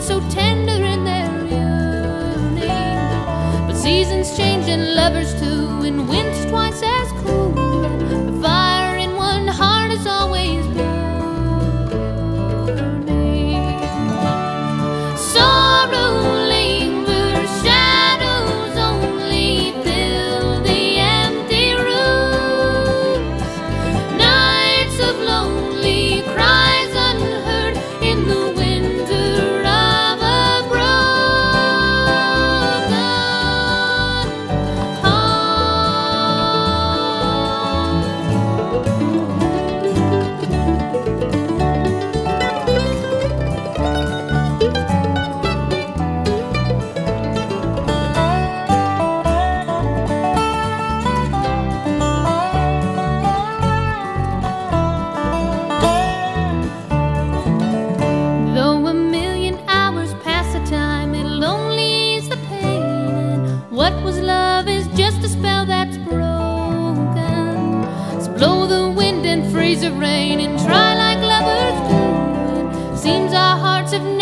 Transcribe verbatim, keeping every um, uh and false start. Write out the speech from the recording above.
so tender in their yearning. But seasons change and lovers too, and winter's twice as cool. The fire in one heart is always burning. Sorrow lingers, shadows only fill the empty rooms. Nights of lonely cries unheard in the winter of a broken Though a million hours pass the time, it'll only ease the pain. And what was love is just a spell that's broken. So blow the wind and freeze the rain and try like lovers do. It seems our hearts have never